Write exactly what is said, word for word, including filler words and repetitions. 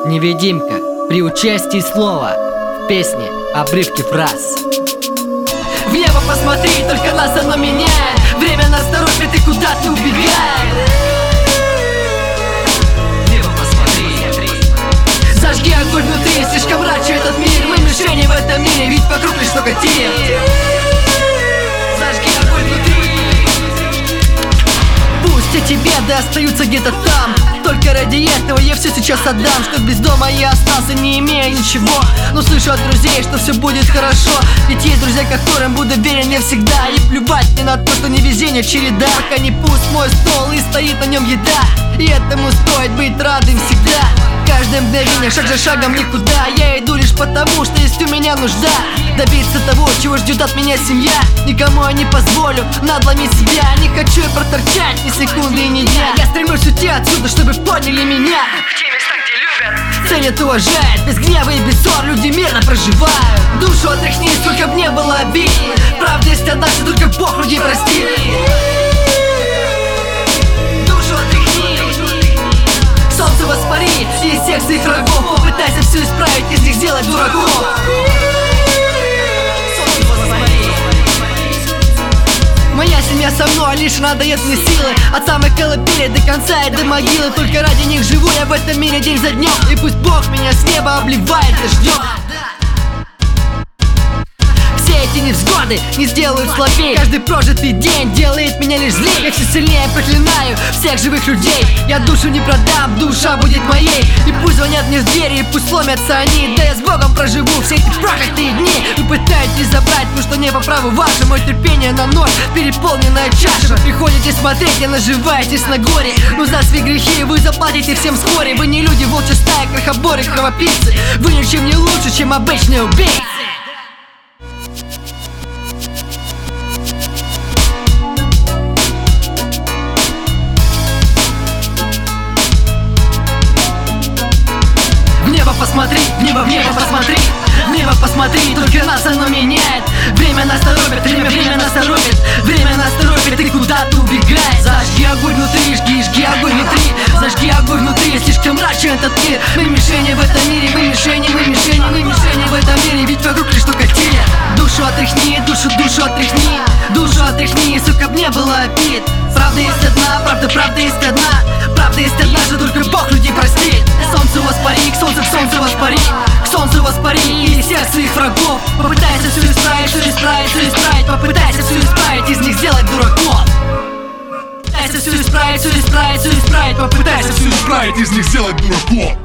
Невидимка при участии слова в песне обрывки фраз. В небо посмотри, только нас оно меняет. Время нас торопит и куда ты убегаешь. В небо посмотри. Зажги огонь внутри, слишком мрачный этот мир. Мы мишени в этом мире, ведь вокруг лишь только тир. Зажги огонь внутри. Пусть эти беды остаются где-то там. Только ради этого я все сейчас отдам. Что без дома я остался, не имея ничего. Но слышу от друзей, что все будет хорошо. Ведь есть друзья, которым буду верен я всегда. И плевать мне на то, что невезение череда. Пока не пуст мой стол и стоит на нем еда. И этому стоит быть радым всегда. Каждое мгновение, шаг за шагом никуда. Я иду лишь потому, что есть у меня нужда добиться того, чего ждет от меня семья. Никому я не позволю надломить себя. Не хочу я проторчать ни секунды и ни дня. Я стремлюсь уйти отсюда, чтобы поняли меня. В те места, где любят, ценят и уважают. Без гнева и без ссор люди мирно проживают. Душу отряхни, сколько б не было обид. Правда есть одна, что только Бог людей простит. Душу отряхни, солнце воспари из всех своих врагов. Попытайся все исправить, из них сделать дураков. Моя семья со мной, лишь она дает мне силы. От самой колыбели до конца и до могилы. Только ради них живу я в этом мире день за днем. И пусть Бог меня с неба обливает дождем. Все эти невзгоды не сделают слабее. Каждый прожитый день делает меня лишь злее. Я все сильнее проклинаю всех живых людей. Я душу не продам, душа будет моей. И пусть звонят мне в двери, и пусть сломятся они. Да я с Богом проживу все эти проклятые дни. Вы пытаетесь забрать, ну что не по праву ваше. Мое терпение на ноль, переполненная чаша. Вы приходите смотреть, и наживаетесь на горе. Но за свои грехи вы заплатите всем вскоре. Вы не люди, волчья стая, крохоборы, кровопийцы. Вы ничем не лучше, чем обычные убийцы. Посмотри, в небо, в небо посмотри. В небо посмотри, только нас оно меняет. Время нас торопит, время, время нас торопит. Время нас торопит, и куда ты убегаешь. Зажги огонь внутри, жги, жги огонь внутри. Зажги огонь внутри, слишком мрачен этот мир. Мы мишени в этом мире, мы мишени, мы мишени, мы мишени в этом мире. Ведь вокруг лишь только тень. Душу отряхни, душу, душу отряхни. Душу отряхни, сука, б не было обид. Правда есть одна, правда, правда есть одна. Правда есть одна, что только Бог людей простит. Солнце воспари, к солнцу, к солнцу воспари. К солнцу воспари из всех своих врагов. Попытайся все исправить, все исправить, все исправить. Попытайся все исправить, из них сделать дураков. Попытайся все исправить, все исправить, все исправить. Попытайся все исправить, из них сделать дураков.